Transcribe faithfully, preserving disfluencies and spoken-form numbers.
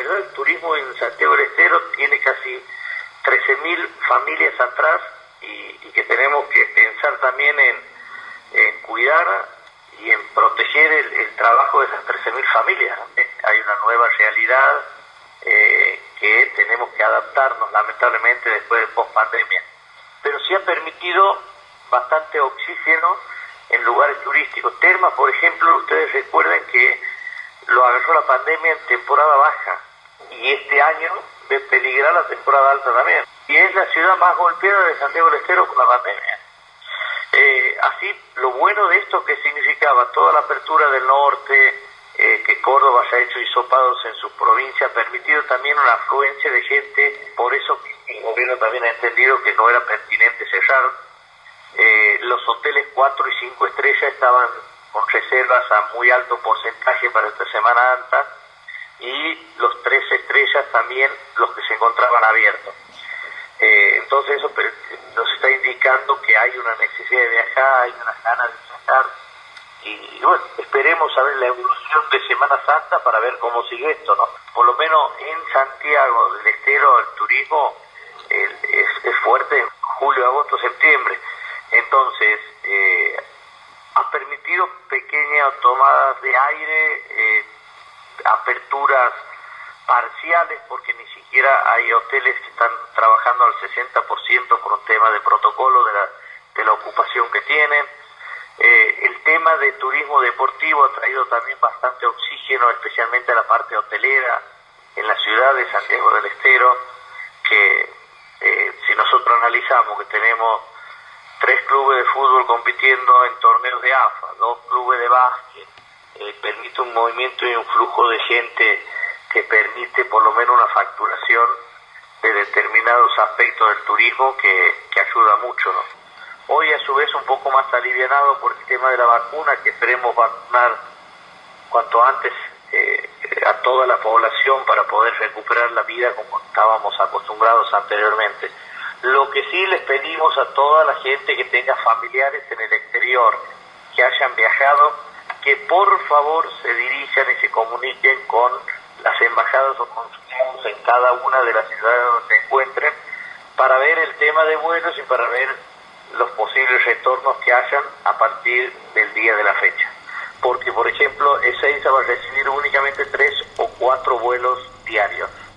ciudad del turismo en Santiago del Estero tiene casi trece mil familias atrás y, y que tenemos que pensar también en, en cuidar y en proteger el, el trabajo de esas trece mil familias. Hay una nueva realidad eh, que tenemos que adaptarnos lamentablemente después de post-pandemia, pero sí ha permitido bastante oxígeno en lugares turísticos. Termas, por ejemplo, ustedes recuerden que lo agarró la pandemia en temporada baja y este año ve peligrar la temporada alta también. Y es la ciudad más golpeada de Santiago del Estero por la pandemia. Eh, así, lo bueno de esto que significaba toda la apertura del norte, eh, que Córdoba haya hecho hisopados en su provincia, ha permitido también una afluencia de gente, por eso el gobierno también ha entendido que no era pertinente cerrar. Eh, los hoteles cuatro y cinco estrellas estaban con reservas a muy alto porcentaje para esta Semana Alta y los tres estrellas también los que se encontraban abiertos. Eh, entonces eso nos está indicando que hay una necesidad de viajar, hay una ganas de viajar y, y bueno, esperemos saber la evolución de Semana Santa para ver cómo sigue esto, ¿no? Por lo menos en Santiago del Estero el turismo el, es, es fuerte en julio, agosto, septiembre. Entonces, eh, ha permitido pequeñas tomadas de aire, eh, aperturas parciales, porque ni siquiera hay hoteles que están trabajando al sesenta por ciento por un tema de protocolo de la, de la ocupación que tienen. Eh, el tema de turismo deportivo ha traído también bastante oxígeno, especialmente a la parte hotelera en la ciudad de Santiago del Estero, que eh, si nosotros analizamos que tenemos tres clubes de fútbol compitiendo en torneos de A F A, dos clubes de básquet, eh, permite un movimiento y un flujo de gente que permite por lo menos una facturación de determinados aspectos del turismo que, que ayuda mucho, ¿no? Hoy a su vez un poco más alivianado por el tema de la vacuna, que esperemos vacunar cuanto antes eh, a toda la población para poder recuperar la vida como estábamos acostumbrados anteriormente. Lo que sí les pedimos a toda la gente que tenga familiares en el exterior, que hayan viajado, que por favor se dirijan y se comuniquen con las embajadas o consulados en cada una de las ciudades donde se encuentren para ver el tema de vuelos y para ver los posibles retornos que hayan a partir del día de la fecha. Porque, por ejemplo, Ezeiza va a recibir únicamente tres o cuatro vuelos diarios.